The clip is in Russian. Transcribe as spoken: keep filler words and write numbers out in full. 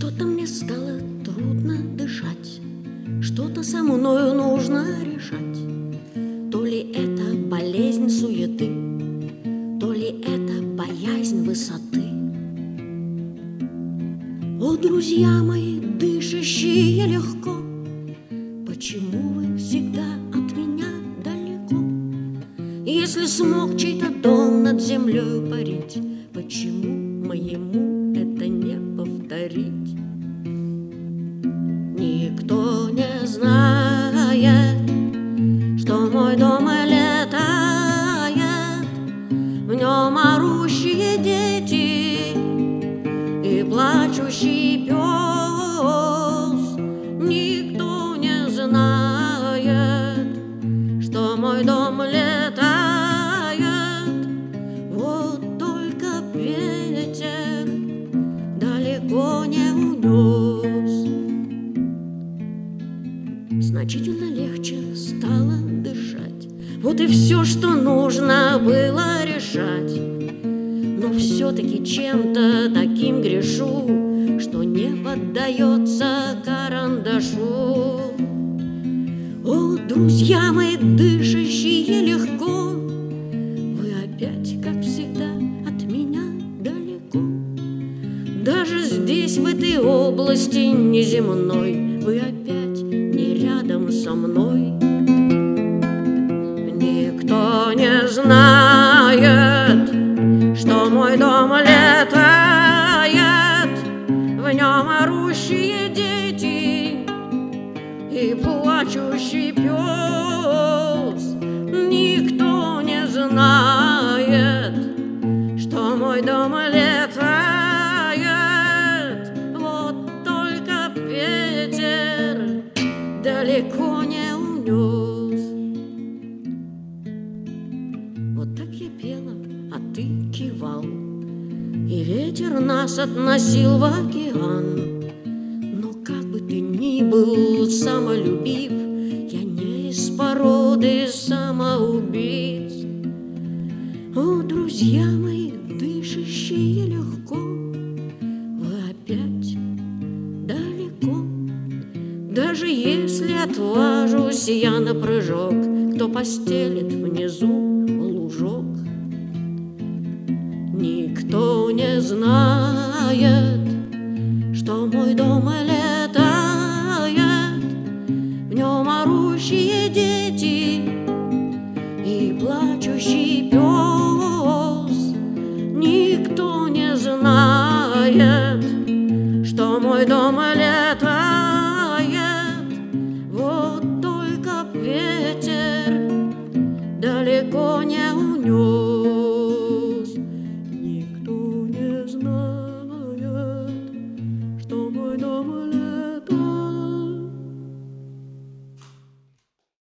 Что-то мне стало трудно дышать, что-то со мною нужно решать. То ли это болезнь суеты, то ли это боязнь высоты. О, друзья мои, дышащие легко, почему вы всегда от меня далеко? Если смог чей-то дом над землей парить, почему моему это не повторить? Никто не знает, что мой дом летает, в нем орущие дети и плачущий пес. Никто не знает, что мой дом летает, вот только ветер далеко не унес. Значительно легче стало дышать, вот и все, что нужно было решать. Но все-таки чем-то таким грешу, что не поддается карандашу. О, друзья мои, дышащие легко, вы опять, как всегда, от меня далеко. Даже здесь, в этой области неземной, вы опять не рядом со мной. Никто не знает, что мой дом летает, в нем орущие дети и плачущий пес. Никто не знает, что мой дом летает, вот только ветер далеко не унес. Вот так я пела, а ты кивал, и ветер нас относил в океан. Но как бы ты ни был самолюбив, я не из породы самоубийц. О, друзья мои, дышащие легко, вы опять далеко. Даже если отважусь я на прыжок, кто постелит внизу лужок? Никто не знает, что мой дом летает, в нем орущие дети и плачущий пес. Никто не знает, что мой дом летает, вот только ветер далеко не унес.